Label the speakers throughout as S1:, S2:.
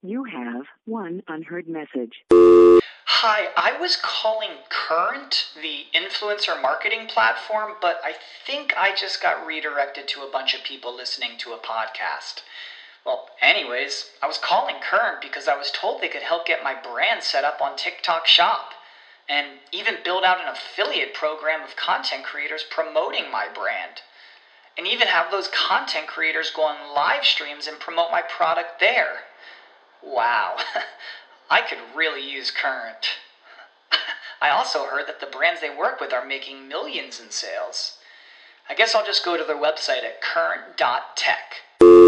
S1: You have one unheard message.
S2: Hi, I was calling Current, the influencer marketing platform, but I think I just got redirected to a bunch of people listening to a podcast. Well, anyways, I was calling Current because I was told they could help get my brand set up on TikTok Shop, and even build out an affiliate program of content creators promoting my brand, and even have those content creators go on live streams and promote my product there. Wow, I could really use Current. I also heard that the brands they work with are making millions in sales. I guess I'll just go to their website at current.tech.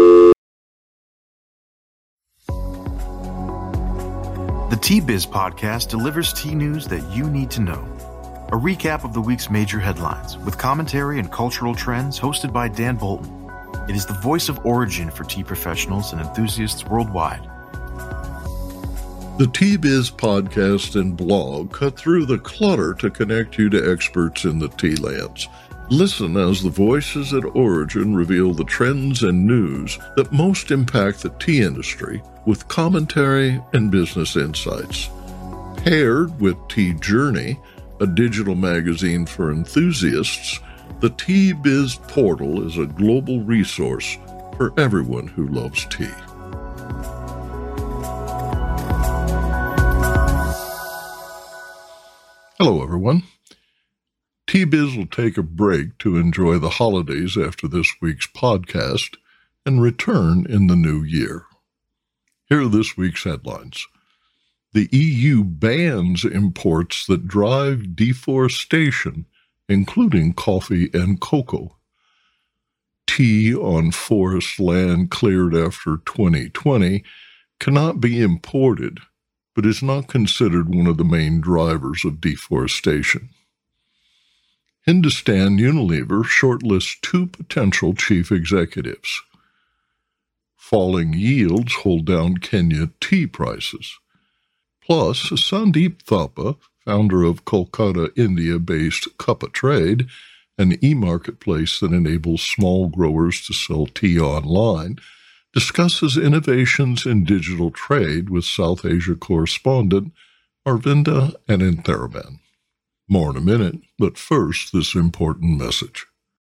S3: The T-Biz podcast delivers tea news that you need to know. A recap of the week's major headlines with commentary and cultural trends hosted by Dan Bolton. It is the voice of origin for tea professionals and enthusiasts worldwide.
S4: The T-Biz podcast and blog cut through the clutter to connect you to experts in the tea lands. Listen as the voices at Origin reveal the trends and news that most impact the tea industry with commentary and business insights. Paired with Tea Journey, a digital magazine for enthusiasts, the T-Biz portal is a global resource for everyone who loves tea. Hello, everyone. T-Biz will take a break to enjoy the holidays after this week's podcast and return in the new year. Here are this week's headlines. The EU bans imports that drive deforestation, including coffee and cocoa. Tea on forest land cleared after 2020 cannot be imported, but is not considered one of the main drivers of deforestation. Hindustan Unilever shortlists 2 potential chief executives. Falling yields hold down Kenya tea prices. Plus, Sandeep Thapa, founder of Kolkata, India-based Cuppa Trade, an e-marketplace that enables small growers to sell tea online, discusses innovations in digital trade with South Asia correspondent Arvinda Anantharaman. More in a minute, but first, this important message.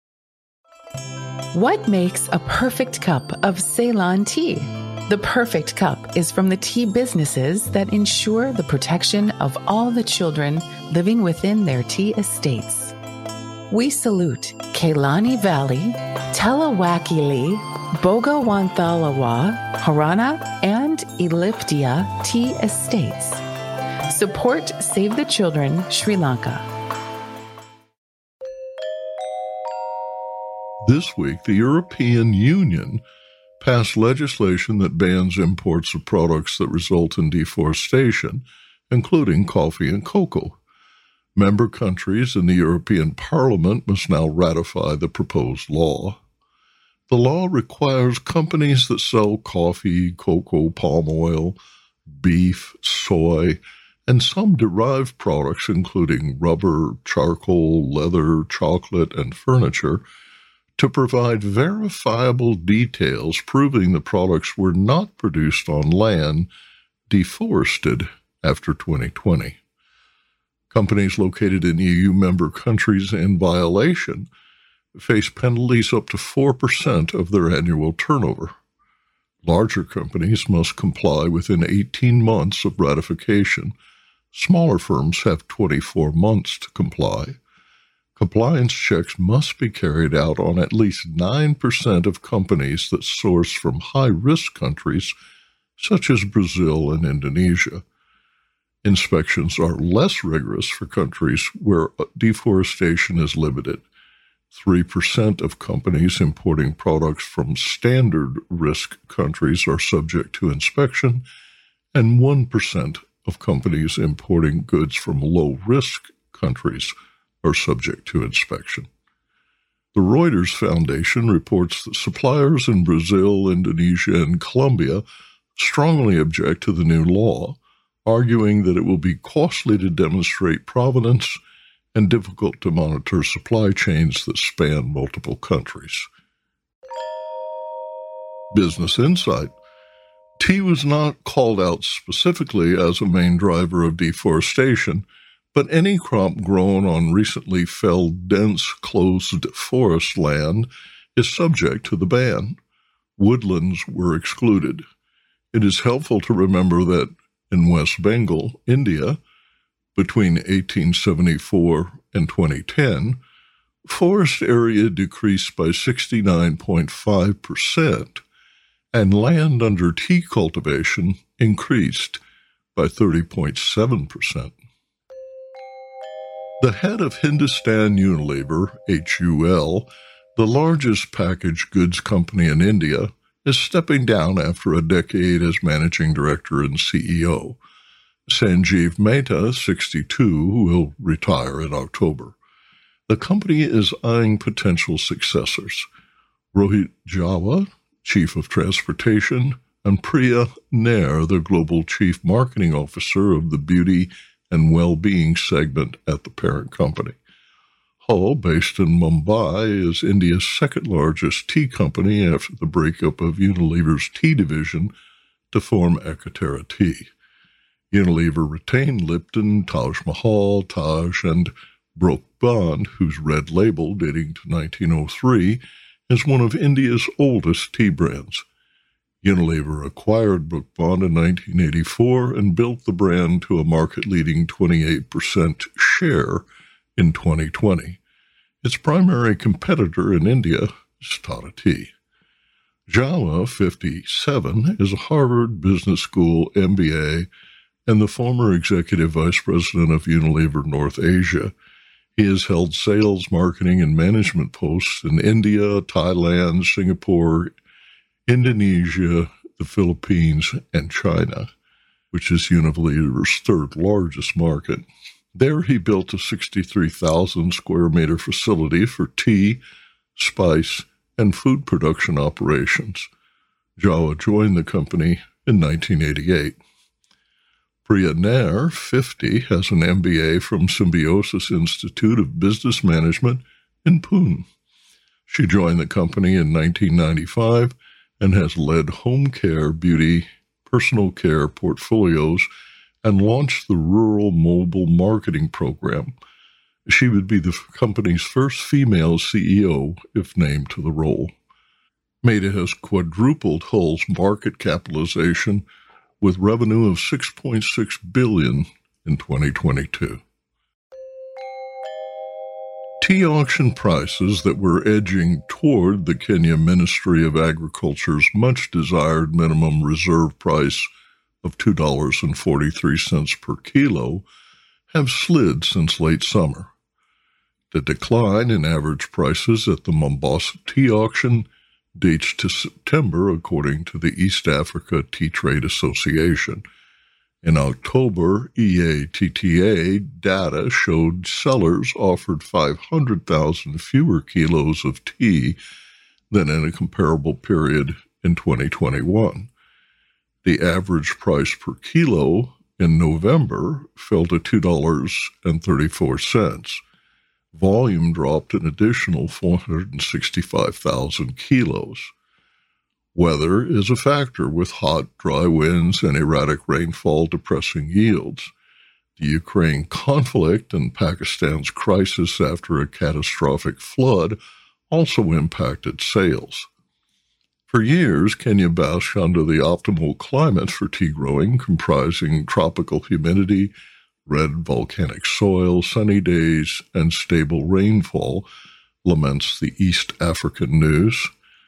S5: What makes a perfect cup of Ceylon tea? The perfect cup is from the tea businesses that ensure the protection of all the children living within their tea estates. We salute Kailani Valley, Telawakili, Bogawanthalawa, Harana, and Elliptia tea estates. Support Save the Children, Sri Lanka.
S4: This week, the European Union passed legislation that bans imports of products that result in deforestation, including coffee and cocoa. Member countries in the European Parliament must now ratify the proposed law. The law requires companies that sell coffee, cocoa, palm oil, beef, soy, and some derived products, including rubber, charcoal, leather, chocolate, and furniture, to provide verifiable details proving the products were not produced on land deforested after 2020. Companies located in EU member countries in violation face penalties up to 4% of their annual turnover. Larger companies must comply within 18 months of ratification. Smaller firms have 24 months to comply. Compliance checks must be carried out on at least 9% of companies that source from high-risk countries such as Brazil and Indonesia. Inspections are less rigorous for countries where deforestation is limited. 3% of companies importing products from standard risk countries are subject to inspection, and 1% of companies importing goods from low-risk countries are subject to inspection. The Reuters Foundation reports that suppliers in Brazil, Indonesia, and Colombia strongly object to the new law, arguing that it will be costly to demonstrate provenance and difficult to monitor supply chains that span multiple countries. Business Insight. Tea was not called out specifically as a main driver of deforestation, but any crop grown on recently felled dense closed forest land is subject to the ban. Woodlands were excluded. It is helpful to remember that in West Bengal, India, between 1874 and 2010, forest area decreased by 69.5%, and land under tea cultivation increased by 30.7%. The head of Hindustan Unilever, HUL, the largest packaged goods company in India, is stepping down after a decade as managing director and CEO. Sanjeev Mehta, 62, will retire in October. The company is eyeing potential successors. Rohit Jawa, Chief of Transportation, and Priya Nair, the Global Chief Marketing Officer of the Beauty and Well-Being segment at the parent company. Hull, based in Mumbai, is India's second-largest tea company after the breakup of Unilever's tea division to form Ekaterra Tea. Unilever retained Lipton, Taj Mahal, Taj, and Brooke Bond, whose red label, dating to 1903, is one of India's oldest tea brands. Unilever acquired Brooke Bond in 1984 and built the brand to a market-leading 28% share in 2020. Its primary competitor in India is Tata Tea. Jawa, 57, is a Harvard Business School MBA and the former executive vice president of Unilever North Asia. He has held sales, marketing, and management posts in India, Thailand, Singapore, Indonesia, the Philippines, and China, which is Unilever's third largest market. There he built a 63,000 square meter facility for tea, spice, and food production operations. Jawa joined the company in 1988. Priya Nair, 50, has an MBA from Symbiosis Institute of Business Management in Pune. She joined the company in 1995 and has led home care, beauty, personal care portfolios and launched the Rural Mobile Marketing Program. She would be the company's first female CEO if named to the role. Mehta has quadrupled Hull's market capitalization with revenue of $6.6 billion in 2022. Tea auction prices that were edging toward the Kenya Ministry of Agriculture's much-desired minimum reserve price of $2.43 per kilo have slid since late summer. The decline in average prices at the Mombasa tea auction dates to September, according to the East Africa Tea Trade Association. In October, EATTA data showed sellers offered 500,000 fewer kilos of tea than in a comparable period in 2021. The average price per kilo in November fell to $2.34. Volume dropped an additional 465,000 kilos. Weather is a factor, with hot, dry winds and erratic rainfall depressing yields. The Ukraine conflict and Pakistan's crisis after a catastrophic flood also impacted sales. For years, Kenya basked under the optimal climate for tea growing, comprising tropical humidity, red volcanic soil, sunny days, and stable rainfall, laments the East African News.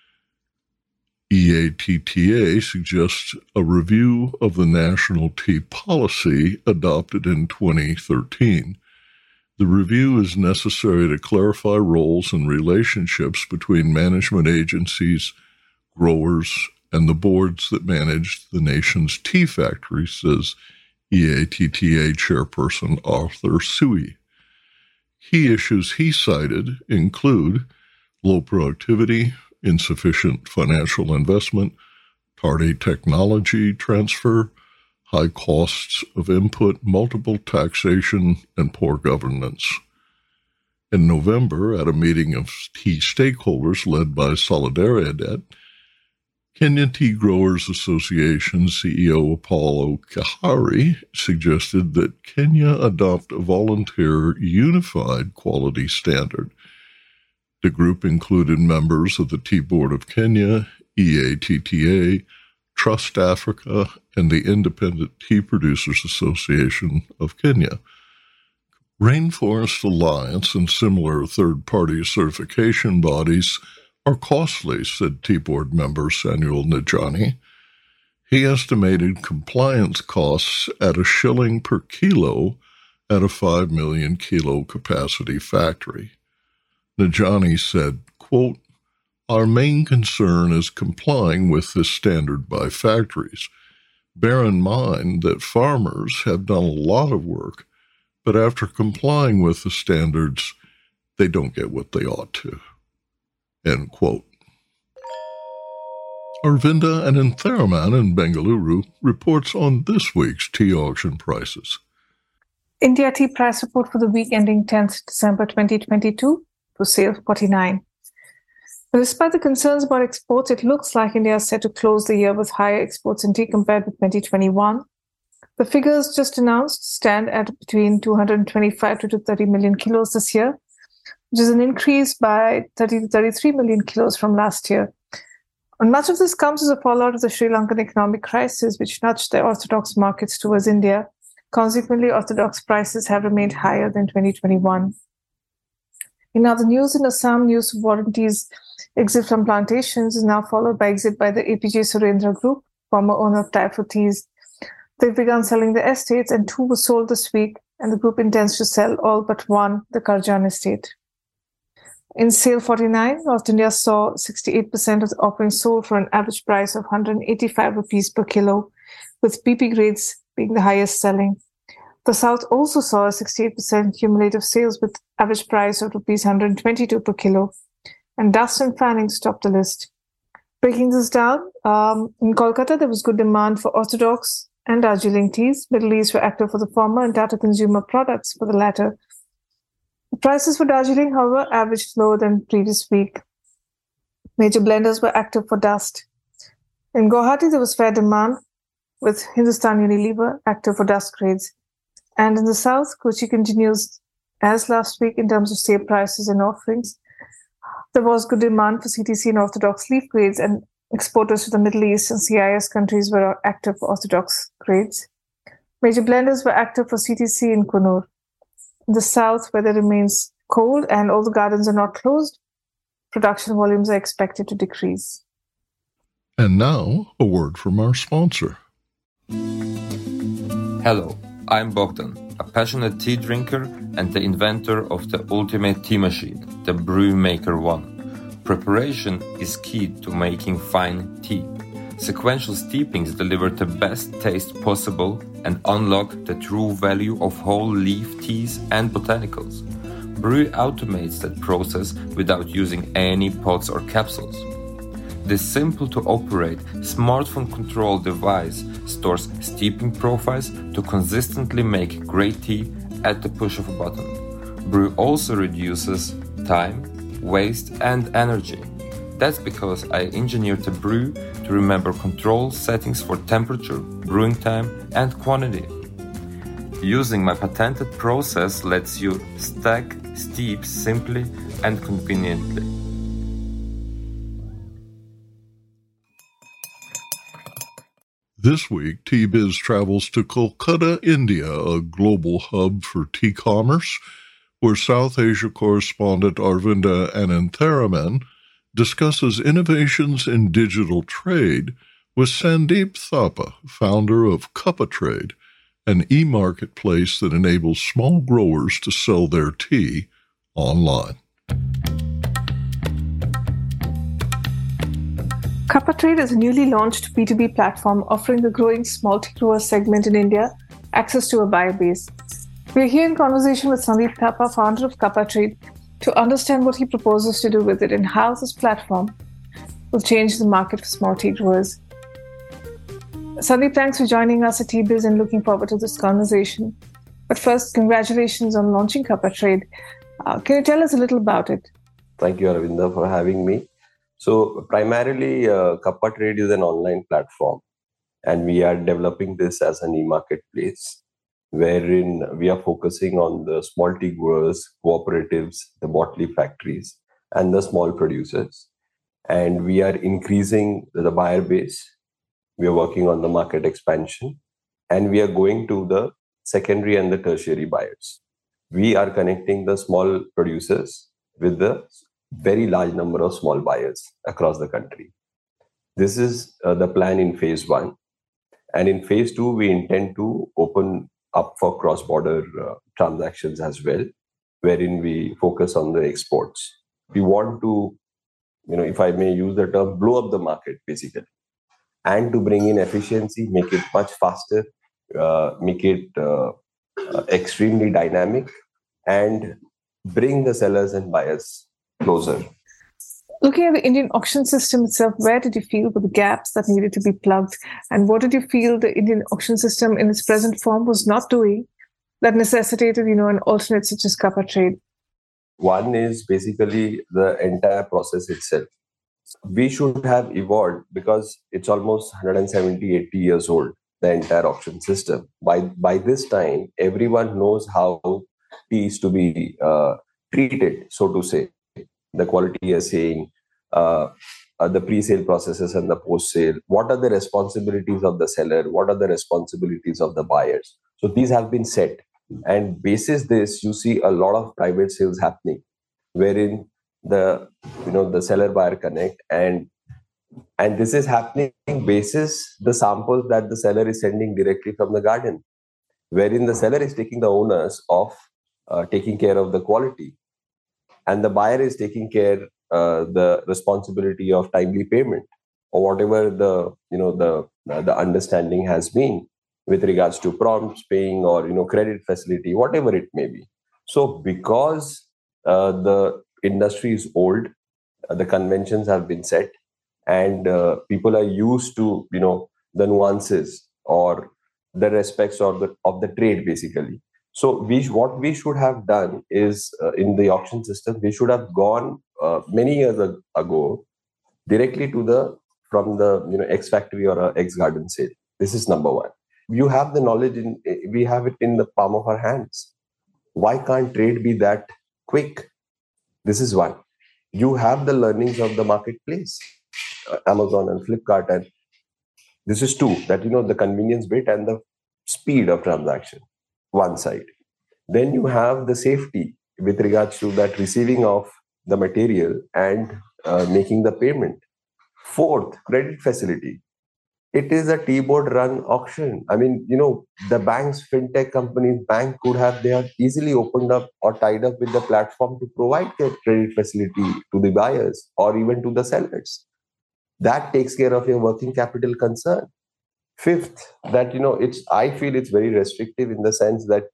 S4: EATTA suggests a review of the national tea policy adopted in 2013. The review is necessary to clarify roles and relationships between management agencies, growers, and the boards that manage the nation's tea factories, says EATTA chairperson Arthur Sui. Key issues he cited include low productivity, insufficient financial investment, tardy technology transfer, high costs of input, multiple taxation, and poor governance. In November, at a meeting of tea stakeholders led by Solidaridad, Kenya Tea Growers Association CEO Apollo Kahari suggested that Kenya adopt a volunteer unified quality standard. The group included members of the Tea Board of Kenya, EATTA, Trust Africa, and the Independent Tea Producers Association of Kenya. Rainforest Alliance and similar third-party certification bodies are costly, said Tea Board member Samuel Najani. He estimated compliance costs at $1 per kilo at a 5 million kilo capacity factory. Najani said, quote, "Our main concern is complying with this standard by factories. Bear in mind that farmers have done a lot of work, but after complying with the standards, they don't get what they ought to." End quote. Arvinda Anantharaman in Bengaluru reports on this week's tea auction prices.
S6: India tea price report for the week ending 10th December 2022 for sale 49. But despite the concerns about exports, it looks like India is set to close the year with higher exports in tea compared with 2021. The figures just announced stand at between 225 to 230 million kilos this year, which is an increase by 30 to 33 million kilos from last year. And much of this comes as a fallout of the Sri Lankan economic crisis, which nudged the orthodox markets towards India. Consequently, orthodox prices have remained higher than 2021. In other news, in Assam, news of warranties exit from plantations is now followed by exit by the APJ Surendra Group, former owner of Typhoon Teas. They've begun selling the estates, and 2 were sold this week, and the group intends to sell all but 1, the Karjan estate. In Sale 49, North India saw 68% of the offerings sold for an average price of 185 rupees per kilo, with BP grades being the highest selling. The South also saw a 68% cumulative sales with average price of rupees 122 per kilo, and dust and fannings topped the list. Breaking this down, in Kolkata, there was good demand for orthodox and Darjeeling teas. Middle East were active for the former and Tata Consumer Products for the latter. The prices for Darjeeling, however, averaged lower than previous week. Major blenders were active for dust. In Guwahati, there was fair demand, with Hindustan Unilever active for dust grades. And in the south, Kochi continues as last week in terms of sale prices and offerings. There was good demand for CTC and orthodox leaf grades, and exporters to the Middle East and CIS countries were active for orthodox grades. Major blenders were active for CTC in Coonoor. In the south, weather remains cold and all the gardens are not closed. Production volumes are expected to decrease.
S4: And now, a word from our sponsor.
S7: Hello, I'm Bogdan, a passionate tea drinker and the inventor of the ultimate tea machine, the Brewmaker One. Preparation is key to making fine tea. Sequential steepings deliver the best taste possible and unlock the true value of whole leaf teas and botanicals. Brew automates that process without using any pots or capsules. This simple-to-operate, smartphone-controlled device stores steeping profiles to consistently make great tea at the push of a button. Brew also reduces time, waste, and energy. That's because I engineered the Brew to remember control settings for temperature, brewing time, and quantity. Using my patented process lets you stack steep simply and conveniently.
S4: This week, Tea Biz travels to Kolkata, India, a global hub for tea commerce, where South Asia correspondent Arvinda Anantharaman discusses innovations in digital trade with Sandeep Thapa, founder of Cuppa Trade, an e-marketplace that enables small growers to sell their tea online.
S6: Cuppa Trade is a newly launched B2B platform offering the growing small tea grower segment in India access to a buyer base. We're here in conversation with Sandeep Thapa, founder of Cuppa Trade, to understand what he proposes to do with it and how this platform will change the market for small tea growers. Sandeep, thanks for joining us at Tea Biz and looking forward to this conversation. But first, congratulations on launching Cuppa Trade. Can you tell us a little about it?
S8: Thank you, Arvinda, for having me. So primarily, Kappa Trade is an online platform, and we are developing this as an e-marketplace, wherein we are focusing on the small tea growers, cooperatives, the bottling factories, and the small producers. And we are increasing the buyer base. We are working on the market expansion, and we are going to the secondary and the tertiary buyers. We are connecting the small producers with the very large number of small buyers across the country. This is the plan in phase one. And in phase two, we intend to open up for cross-border transactions as well, wherein we focus on the exports. We want to, if I may use the term, blow up the market basically, and to bring in efficiency, make it much faster, make it extremely dynamic, and bring the sellers and buyers closer.
S6: Looking at the Indian auction system itself, where did you feel were the gaps that needed to be plugged? And what did you feel the Indian auction system in its present form was not doing that necessitated, an alternate such as Kappa Trade?
S8: One is basically the entire process itself. We should have evolved because it's almost 170, 80 years old, the entire auction system. By this time, everyone knows how tea is to be treated, so to say. The quality assaying, the pre-sale processes and the post-sale. What are the responsibilities of the seller? What are the responsibilities of the buyers? So these have been set. And basis this, you see a lot of private sales happening, wherein the seller buyer connect, and this is happening basis the samples that the seller is sending directly from the garden, wherein the seller is taking the onus of taking care of the quality, and the buyer is taking care the responsibility of timely payment, or whatever the understanding has been with regards to prompts paying or credit facility, whatever it may be. So because the industry is old, the conventions have been set, and people are used to the nuances or the respects of the trade basically. So what we should have done is in the auction system, we should have gone many years ago directly from the ex factory or a ex garden sale. This is number one. You have the knowledge we have it in the palm of our hands. Why can't trade be that quick? This is one. You have the learnings of the marketplace, Amazon and Flipkart, and this is two, that the convenience bit and the speed of transaction, one side. Then you have the safety with regards to that receiving of the material and making the payment. Fourth, credit facility. It is a T-board run auction. I mean, the banks, fintech companies, they have easily opened up or tied up with the platform to provide their credit facility to the buyers or even to the sellers. That takes care of your working capital concern. Fifth, that, I feel it's very restrictive in the sense that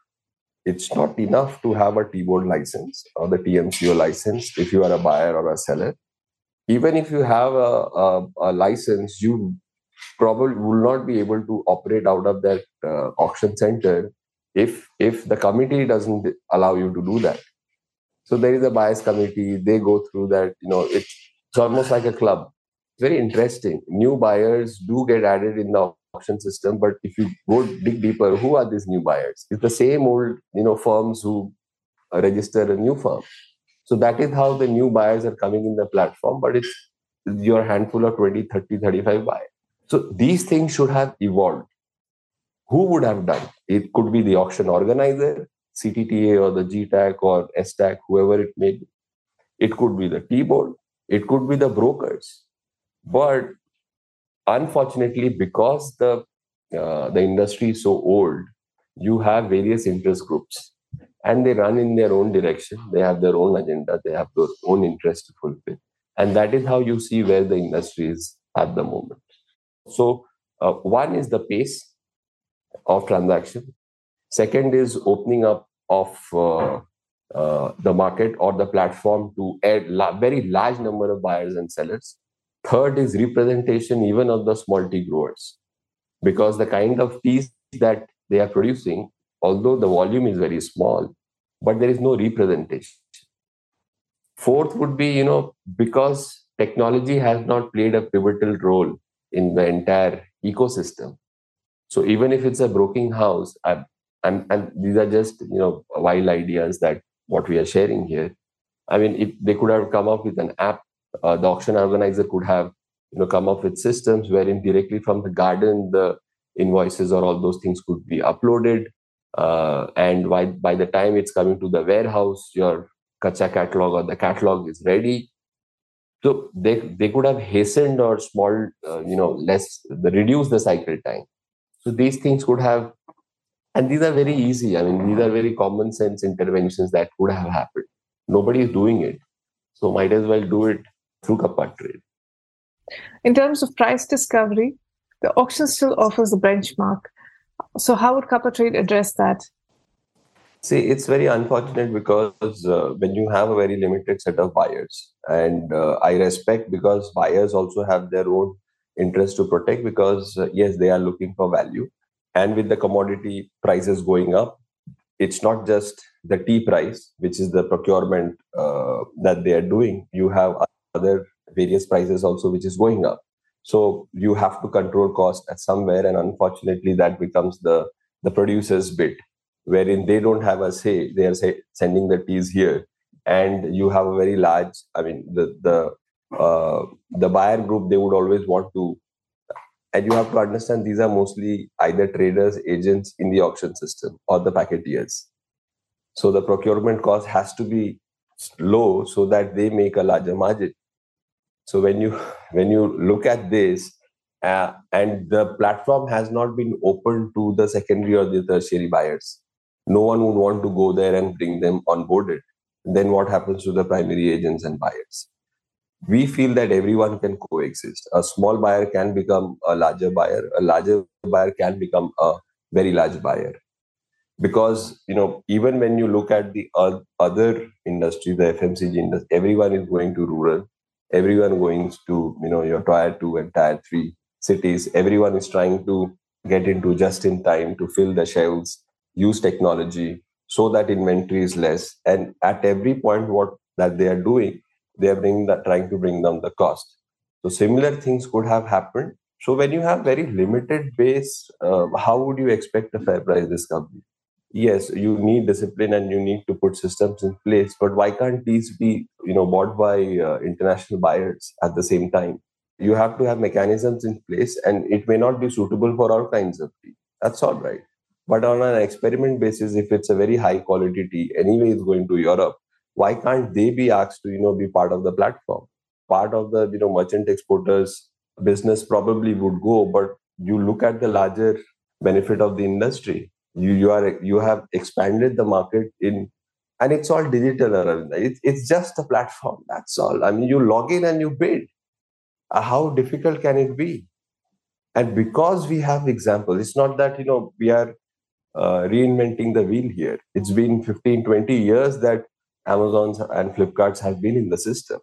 S8: it's not enough to have a T-board license or the TMCO license if you are a buyer or a seller. Even if you have a license, you probably will not be able to operate out of that auction center if the committee doesn't allow you to do that. So there is a buyers committee, they go through that, it's almost like a club. Very interesting. New buyers do get added in the auction system, but if you go dig deeper, who are these new buyers? It's the same old firms who register a new firm. So that is how the new buyers are coming in the platform, but it's your handful of 20, 30, 35 buyers. So these things should have evolved. Who would have done? It could be the auction organizer, CTTA or the GTAC or STAC, whoever it may be. It could be the T-board. It could be the brokers. But unfortunately, because the industry is so old, you have various interest groups, and they run in their own direction. They have their own agenda. They have their own interest to fulfill. And that is how you see where the industry is at the moment. So one is the pace of transaction. Second is opening up of the market or the platform to add very large number of buyers and sellers. Third is representation even of the small tea growers, because the kind of teas that they are producing, although the volume is very small, but there is no representation. Fourth would be, because technology has not played a pivotal role in the entire ecosystem. So even if it's a broken house, and these are just wild ideas that what we are sharing here. I mean, if they could have come up with an app, the auction organizer could have come up with systems wherein directly from the garden the invoices or all those things could be uploaded, and by the time it's coming to the warehouse, your Kacha catalog or the catalog is ready. So they could have hastened or small, reduce the cycle time. So these things could have, and these are very easy. I mean, these are very common sense interventions that could have happened. Nobody is doing it. So might as well do it through Kappa Trade.
S6: In terms of price discovery, the auction still offers a benchmark. So how would Kappa Trade address that?
S8: See, it's very unfortunate because when you have a very limited set of buyers, and I respect because buyers also have their own interest to protect because, yes, they are looking for value. And with the commodity prices going up, it's not just the tea price, which is the procurement that they are doing. You have other various prices also, which is going up. So you have to control cost at somewhere. And unfortunately, that becomes the producer's bit, wherein they don't have a say. They are sending the teas here. And you have a very large, I mean, the buyer group, they would always want to. And you have to understand these are mostly either traders, agents in the auction system or the packeteers. So the procurement cost has to be low so that they make a larger margin. So when you look at this, and the platform has not been open to the secondary or the tertiary buyers, no one would want to go there and bring them onboarded. Then what happens to the primary agents and buyers? We feel that everyone can coexist. A small buyer can become a larger buyer. A larger buyer can become a very large buyer. Because, even when you look at the other industry, the FMCG industry, everyone is going to rural. Everyone going to, your tier 2 and tier 3 cities. Everyone is trying to get into just in time to fill the shelves, use technology so that inventory is less. And at every point, what that they are doing, they are trying to bring down the cost. So similar things could have happened. So when you have very limited base, how would you expect a fair price discovery? Yes, you need discipline and you need to put systems in place. But why can't these be, bought by international buyers at the same time? You have to have mechanisms in place, and it may not be suitable for all kinds of tea. That's all right. But on an experiment basis, if it's a very high quality tea, anyway, it's going to Europe. Why can't they be asked to, be part of the platform? Part of the, merchant exporters business probably would go, but you look at the larger benefit of the industry. You have expanded the market in, and it's all digital. It's just a platform. That's all. I mean, you log in and you bid. How difficult can it be? And because we have examples, it's not that, we are reinventing the wheel here. It's been 15, 20 years that Amazons and Flipkarts have been in the system.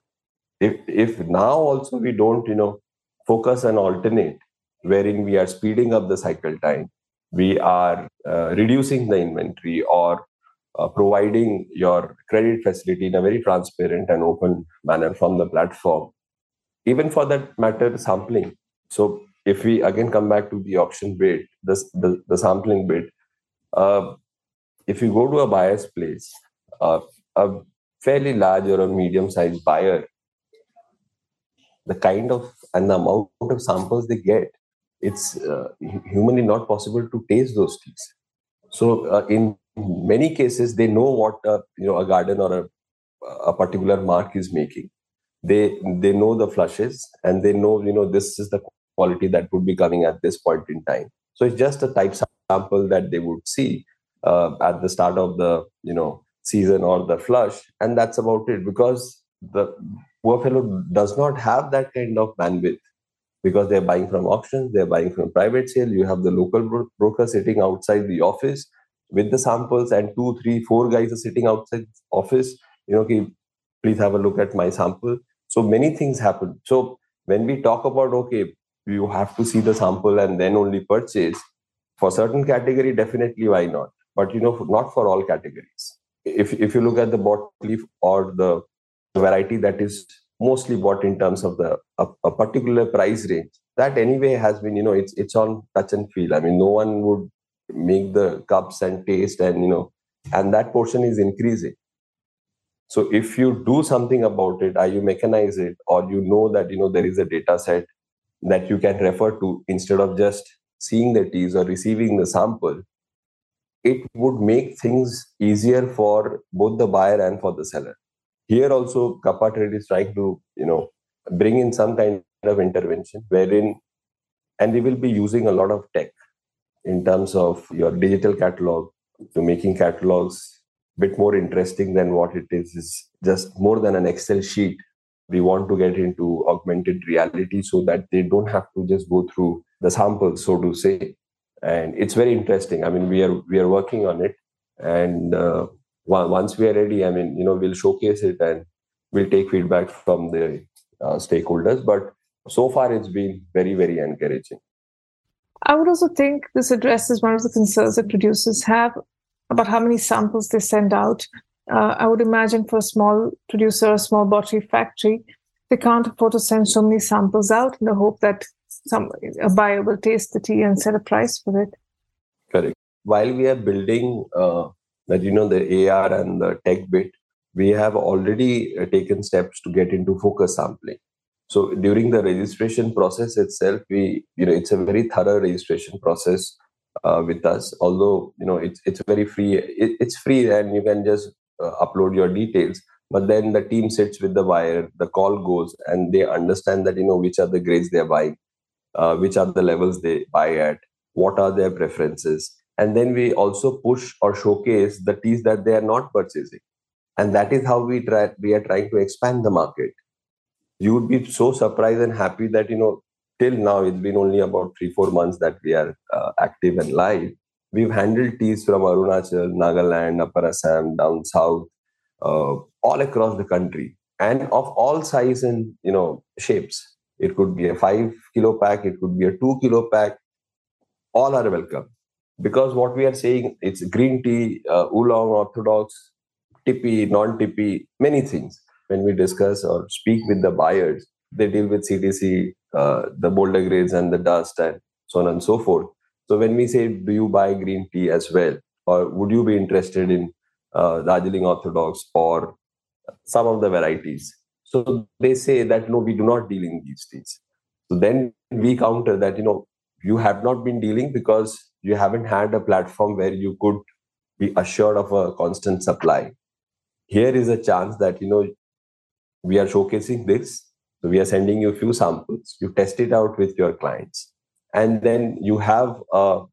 S8: If now also we don't, focus and alternate, wherein we are speeding up the cycle time, we are reducing the inventory or providing your credit facility in a very transparent and open manner from the platform. Even for that matter, sampling. So if we again come back to the auction bid, the sampling bid, if you go to a buyer's place, a fairly large or a medium-sized buyer, the kind of and the amount of samples they get, it's humanly not possible to taste those teas. So in many cases, they know what a garden or a particular mark is making. They know the flushes, and they know this is the quality that would be coming at this point in time. So it's just a type sample that they would see at the start of the season or the flush, and that's about it. Because the poor fellow does not have that kind of bandwidth, because they're buying from auctions, they're buying from private sale. You have the local broker sitting outside the office with the samples, and 2, 3, 4 guys are sitting outside the office. Okay, please have a look at my sample. So many things happen. So when we talk about, okay, you have to see the sample and then only purchase, for certain category, definitely why not? But not for all categories. If you look at the bought leaf or the variety that is mostly bought in terms of a particular price range. That anyway has been, it's on touch and feel. I mean, no one would make the cups and taste, and that portion is increasing. So if you do something about it, or you mechanize it, or that there is a data set that you can refer to instead of just seeing the teas or receiving the sample, it would make things easier for both the buyer and for the seller. Here also, Kappa Trade is trying to, bring in some kind of intervention wherein, and we will be using a lot of tech in terms of your digital catalog to making catalogs a bit more interesting than what it is just more than an Excel sheet. We want to get into augmented reality so that they don't have to just go through the samples, so to say. And it's very interesting. I mean, we are working on it. And once we are ready, we'll showcase it and we'll take feedback from the stakeholders. But so far, it's been very, very encouraging.
S6: I would also think this addresses one of the concerns that producers have about how many samples they send out. I would imagine for a small producer, a small bottery factory, they can't afford to send so many samples out in the hope that a buyer will taste the tea and set a price for it.
S8: Correct. While we are building the AR and the tech bit, we have already taken steps to get into focus sampling. So during the registration process itself, it's a very thorough registration process with us. Although it's very free. It's free and you can just upload your details. But then the team sits with the buyer, the call goes, and they understand that which are the grades they are buying, which are the levels they buy at, what are their preferences, and then we also push or showcase the teas that they are not purchasing, and that is how we are trying to expand the market. You would be so surprised and happy that till now it's been only about 3-4 months that we are active and live. We've handled teas from Arunachal, Nagaland, Upper Assam, down south, all across the country, and of all size and shapes. It could be a 5 kilo pack, it could be a 2 kilo pack. All are welcome, because what we are saying, it's green tea, oolong, orthodox, tippy, non-tippy, many things. When we discuss or speak with the buyers, they deal with CTC, the bolder grades and the dust and so on and so forth. So when we say, do you buy green tea as well? Or would you be interested in Darjeeling Orthodox or some of the varieties? So they say that, no, we do not deal in these teas. So then we counter that, you have not been dealing because you haven't had a platform where you could be assured of a constant supply. Here is a chance that, we are showcasing this. So we are sending you a few samples. You test it out with your clients. And then you have a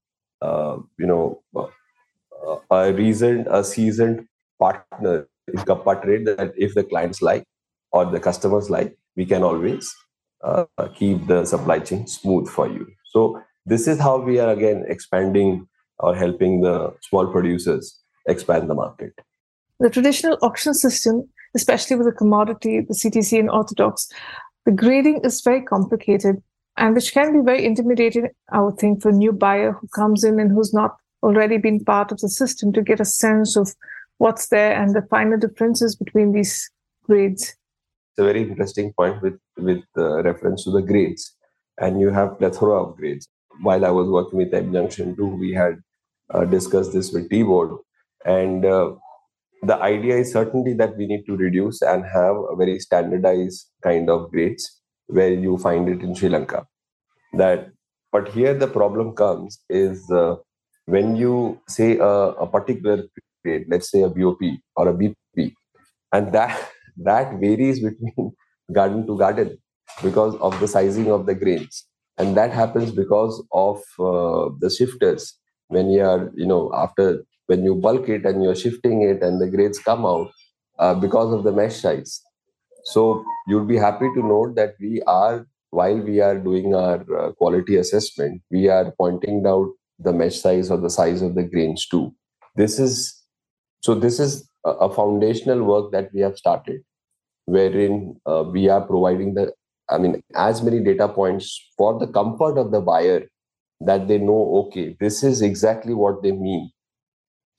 S8: seasoned partner in Kappa Trade that if the clients like or the customers like, we can always keep the supply chain smooth for you. So this is how we are again expanding or helping the small producers expand the market.
S6: The traditional auction system, especially with the commodity, the CTC and Orthodox, the grading is very complicated and which can be very intimidating, I would think, for a new buyer who comes in and who's not already been part of the system to get a sense of what's there and the finer differences between these grades.
S8: It's a very interesting point with reference to the grades. And you have plethora of grades. While I was working with M Junction 2, we had discussed this with T-Board. And the idea is certainly that we need to reduce and have a very standardized kind of grades where you find it in Sri Lanka. But here the problem comes is when you say a particular grade, let's say a BOP or a BP, and that varies between garden to garden because of the sizing of the grains. And that happens because of the shifters. When you are, when you bulk it and you're shifting it and the grades come out because of the mesh size. So you'll be happy to note that while we are doing our quality assessment, we are pointing out the mesh size or the size of the grains too. This is a foundational work that we have started, wherein we are providing as many data points for the comfort of the buyer that they know, okay, this is exactly what they mean.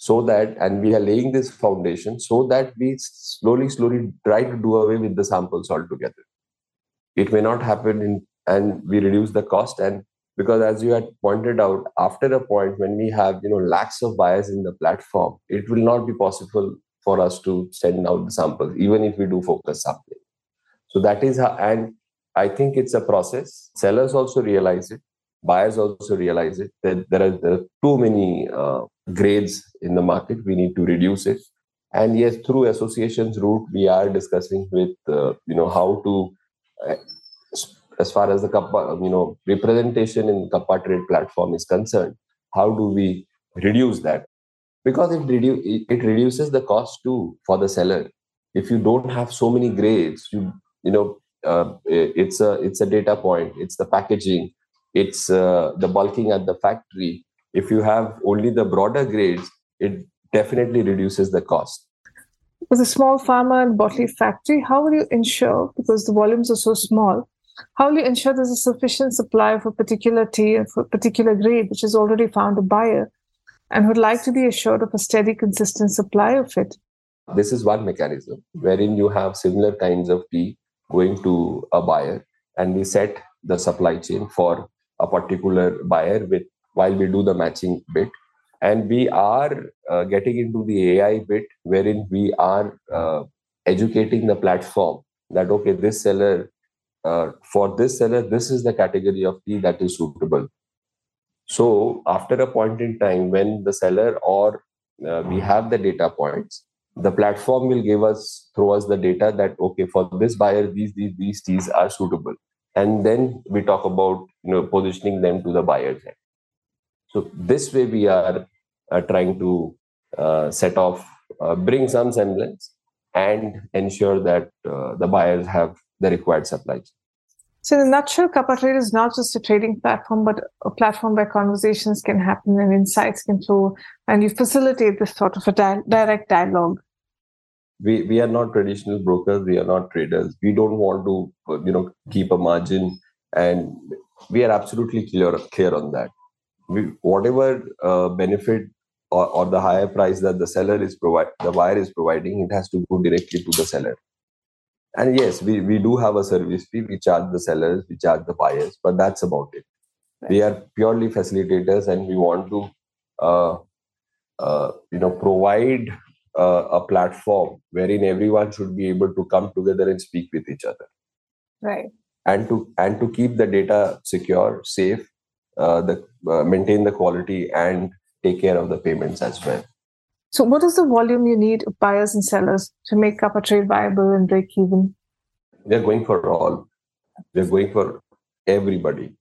S8: so that, and we are laying this foundation so that we slowly try to do away with the samples altogether. It may not happen and we reduce the cost. And because as you had pointed out, after a point when we have lakhs of buyers in the platform, it will not be possible for us to send out the samples, even if we do focus sampling. So that is how, and I think it's a process. Sellers also realize it. Buyers also realize it, that there are too many grades in the market. We need to reduce it. And yes, through associations route, we are discussing with, how to, as far as the Kappa, representation in Kappa Trade platform is concerned, how do we reduce that? Because it reduces the cost too for the seller. If you don't have so many grades, it's a data point, it's the packaging, it's the bulking at the factory. If you have only the broader grades, it definitely reduces the cost.
S6: With a small farmer and bottling factory, how will you ensure, because the volumes are so small, how will you ensure there's a sufficient supply of a particular tea and for a particular grade, which has already found a buyer and would like to be assured of a steady, consistent supply of it?
S8: This is one mechanism wherein you have similar kinds of tea going to a buyer, and we set the supply chain for a particular buyer while we do the matching bit. And we are getting into the AI bit wherein we are educating the platform that, okay, this seller, for this seller, this is the category of tea that is suitable. So after a point in time when the seller or we have the data points, the platform will throw us the data that, okay, for this buyer, these teas are suitable. And then we talk about positioning them to the buyer's end. So this way we are trying to set off, bring some semblance and ensure that the buyers have the required supply chain.
S6: So in a nutshell, Kappa Trade is not just a trading platform, but a platform where conversations can happen and insights can flow, and you facilitate this sort of a direct dialogue.
S8: We are not traditional brokers. We are not traders. We don't want to keep a margin, and we are absolutely clear on that. Whatever benefit or the higher price that the buyer is providing, it has to go directly to the seller. And yes, we do have a service fee. We charge the sellers, we charge the buyers, but that's about it. Right. We are purely facilitators, and we want to provide a platform wherein everyone should be able to come together and speak with each other.
S6: Right.
S8: And to keep the data secure, safe, maintain the quality, and take care of the payments as well.
S6: So what is the volume you need of buyers and sellers to make Kappa Trade viable and break even?
S8: We're going for all. We're going for everybody.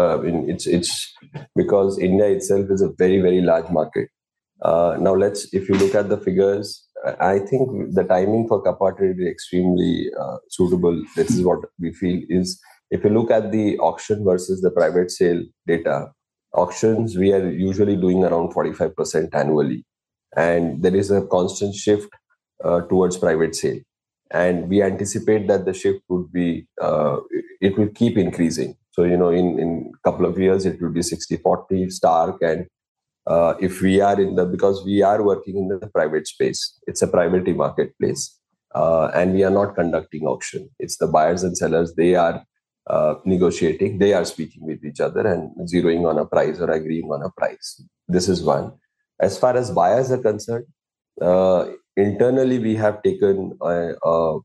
S8: It's because India itself is a very, very large market. Now, if you look at the figures, I think the timing for Kappa Trade is extremely suitable. This is what we feel is, if you look at the auction versus the private sale data, auctions, we are usually doing around 45% annually. And there is a constant shift towards private sale. And we anticipate that the shift would be, it will keep increasing. So, in a couple of years, it will be 60-40 Stark. And if we are because we are working in the private space, it's a private marketplace. And we are not conducting auction. It's the buyers and sellers, they are negotiating, they are speaking with each other and zeroing on a price or agreeing on a price. This is one. As far as buyers are concerned, internally we have taken a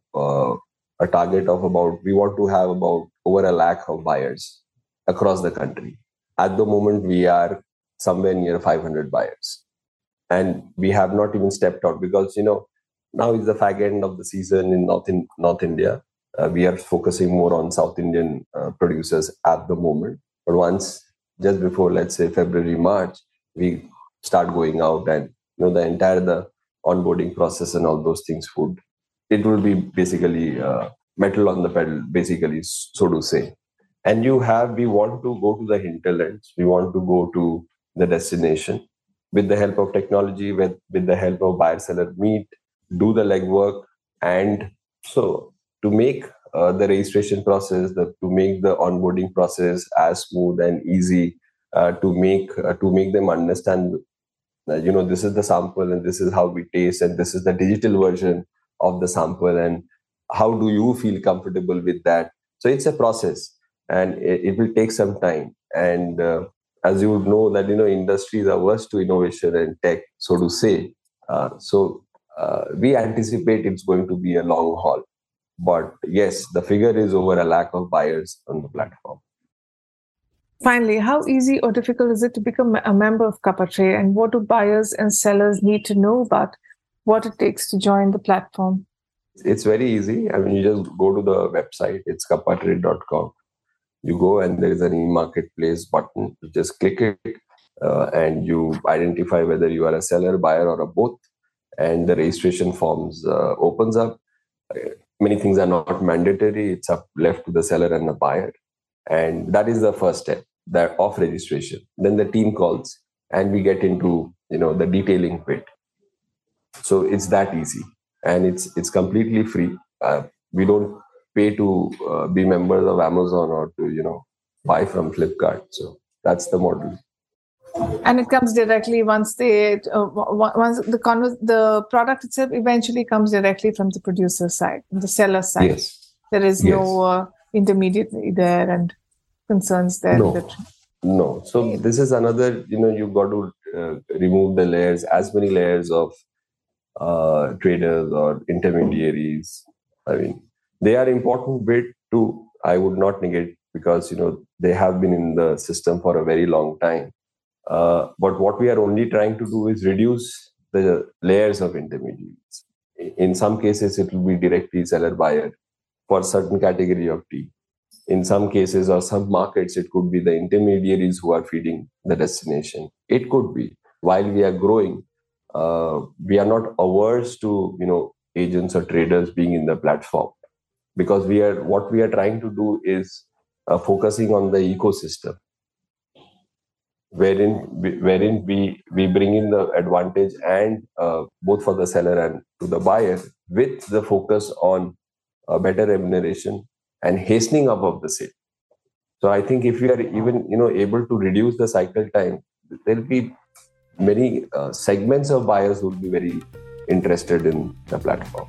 S8: target of we want to have about over 1 lakh of buyers across the country. At the moment, we are somewhere near 500 buyers. And we have not even stepped out because, now is the fag end of the season in North India. We are focusing more on South Indian producers at the moment. But just before, let's say February, March, we start going out and the entire onboarding process and all those things it will be basically metal on the pedal, basically, so to say. And we want to go to the hinterlands, we want to go to the destination with the help of technology, with the help of buyer-seller meet, do the legwork, and so to make the registration process, to make the onboarding process as smooth and easy, to make them understand this is the sample and this is how we taste and this is the digital version of the sample and how do you feel comfortable with that. So it's a process and it will take some time. And as you would know that, industries are averse to innovation and tech, so to say. So we anticipate it's going to be a long haul. But yes, the figure is over 1 lakh of buyers on the platform.
S6: Finally, how easy or difficult is it to become a member of Kappa-Trade, and what do buyers and sellers need to know about what it takes to join the platform?
S8: It's very easy. I mean, you just go to the website. It's kappatrade.com. You go and there is an e-marketplace button. You just click it and you identify whether you are a seller, buyer, or a both. And the registration forms opens up. Many things are not mandatory. It's up left to the seller and the buyer. And that is the first step of registration. Then the team calls and we get into, the detailing bit. So it's that easy. And it's completely free. We don't pay to be members of Amazon or to, buy from Flipkart. So that's the model.
S6: And it comes directly once the product itself eventually comes directly from the producer side, the seller side.
S8: Yes.
S6: There is no intermediary there and concerns there.
S8: No. So this is another, you've got to remove the layers, as many layers of traders or intermediaries. I mean, they are important bit too. I would not negate because, they have been in the system for a very long time. But what we are only trying to do is reduce the layers of intermediaries. In some cases, it will be directly seller-buyer for a certain category of tea. In some cases or some markets, it could be the intermediaries who are feeding the destination. It could be. While we are growing, we are not averse to, agents or traders being in the platform because what we are trying to do is focusing on the ecosystem. Wherein we bring in the advantage and both for the seller and to the buyer with the focus on better remuneration and hastening up of the sale. So I think if we are even able to reduce the cycle time, there will be many segments of buyers who will be very interested in the platform.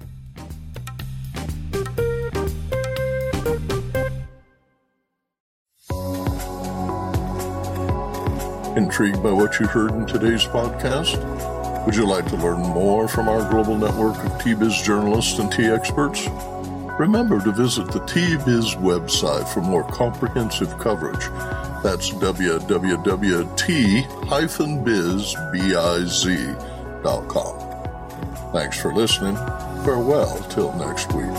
S4: Intrigued by what you heard in today's podcast? Would you like to learn more from our global network of T-Biz journalists and tea experts? Remember to visit the T-Biz website for more comprehensive coverage. That's www.t-biz.com. Thanks for listening. Farewell till next week.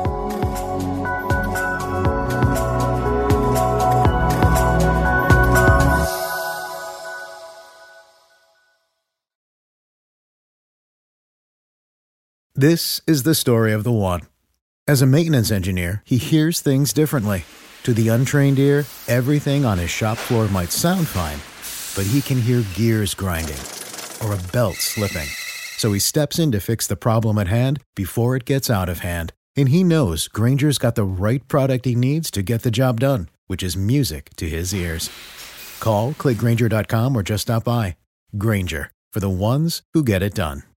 S9: This is the story of the one. As a maintenance engineer, he hears things differently. To the untrained ear, everything on his shop floor might sound fine, but he can hear gears grinding or a belt slipping. So he steps in to fix the problem at hand before it gets out of hand. And he knows Grainger's got the right product he needs to get the job done, which is music to his ears. Call, click Grainger.com, or just stop by. Grainger, for the ones who get it done.